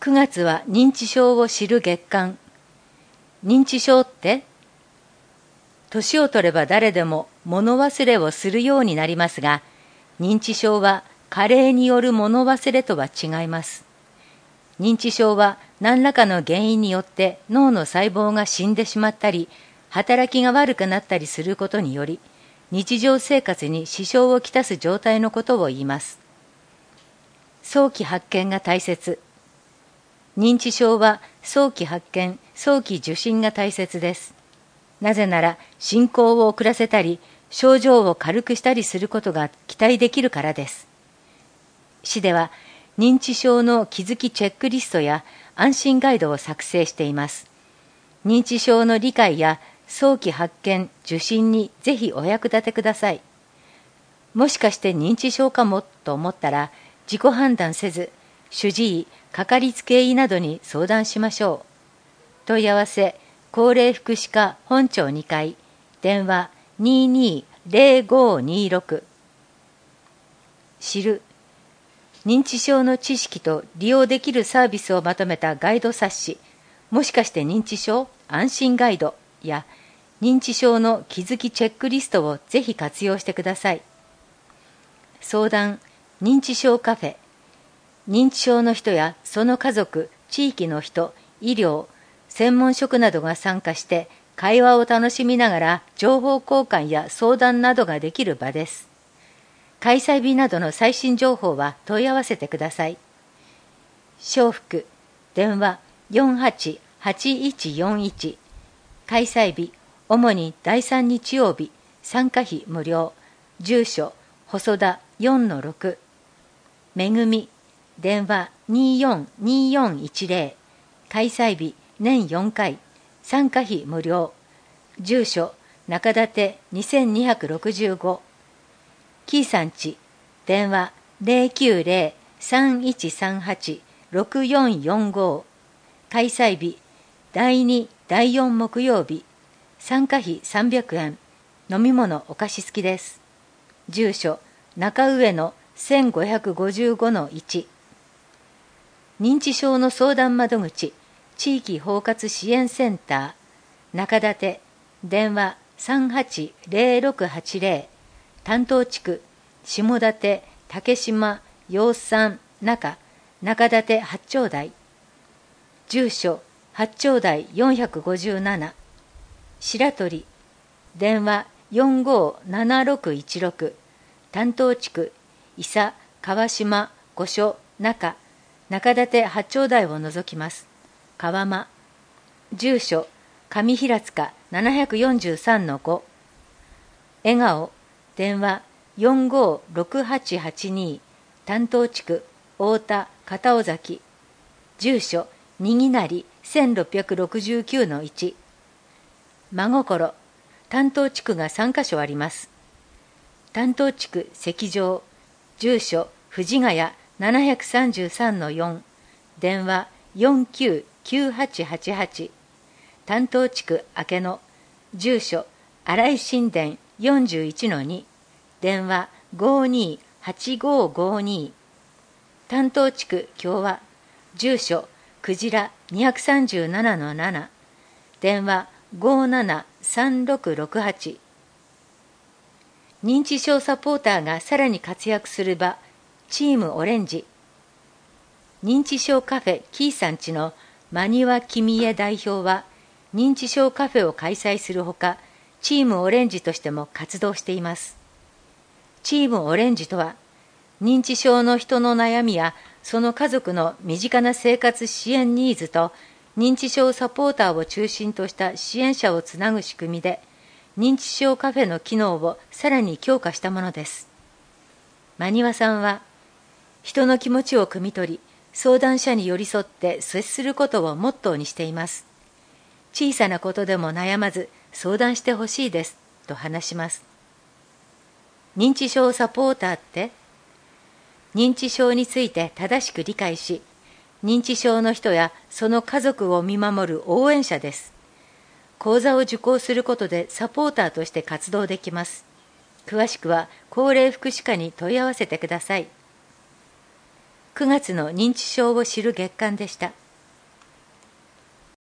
9月は認知症を知る月間。認知症って年を取れば誰でも物忘れをするようになりますが、認知症は加齢による物忘れとは違います。認知症は何らかの原因によって脳の細胞が死んでしまったり、働きが悪くなったりすることにより、日常生活に支障をきたす状態のことを言います。早期発見が大切。認知症は早期発見、早期受診が大切です。なぜなら進行を遅らせたり、症状を軽くしたりすることが期待できるからです。市では認知症の気づきチェックリストや安心ガイドを作成しています。認知症の理解や早期発見、受診にぜひお役立てください。もしかして認知症かもと思ったら自己判断せず、主治医、かかりつけ医などに相談しましょう。問い合わせ、高齢福祉課本庁2階、電話220526。知る。認知症の知識と利用できるサービスをまとめたガイド冊子、もしかして認知症安心ガイドや認知症の気づきチェックリストをぜひ活用してください。相談、認知症カフェ。認知症の人やその家族、地域の人、医療、専門職などが参加して会話を楽しみながら情報交換や相談などができる場です。開催日などの最新情報は問い合わせてください。承服、電話488141。開催日、主に第3日曜日、参加費無料。住所、細田4-6。めぐみ、電話242410。開催日、年4回。参加費無料。住所、中立2265。キーさんち、電話090-3138-6445。開催日、第2、第4木曜日。参加費300円。飲み物お菓子付きです。住所、中上野1555-1。認知症の相談窓口、地域包括支援センター、中立、電話380680。担当地区、下館、竹島、養蚕、中館八丁台。住所、八丁台457。白鳥、電話457616。担当地区、伊佐、川島、御所、中館八丁台を除きます。川間。住所、上平塚743-5。笑顔、電話456882。担当地区、太田、片尾崎。住所、にぎなり1669-1。真心、担当地区が3カ所あります。担当地区、石城。住所、藤ヶ谷733-4。電話499888。担当地区、明野。住所、新井新田41-2。電話528552。担当地区、共和。住所、クジラ237-7。電話573668。認知症サポーターがさらに活躍する場、チームオレンジ。認知症カフェキーさんちの真庭君江代表は、認知症カフェを開催するほか、チームオレンジとしても活動しています。チームオレンジとは、認知症の人の悩みやその家族の身近な生活支援ニーズと、認知症サポーターを中心とした支援者をつなぐ仕組みで、認知症カフェの機能をさらに強化したものです。真庭さんは、人の気持ちを汲み取り、相談者に寄り添って接することをモットーにしています。小さなことでも悩まず相談してほしいですと話します。認知症サポーターって、認知症について正しく理解し、認知症の人やその家族を見守る応援者です。講座を受講することでサポーターとして活動できます。詳しくは高齢福祉課に問い合わせてください。9月の認知症を知る月間でした。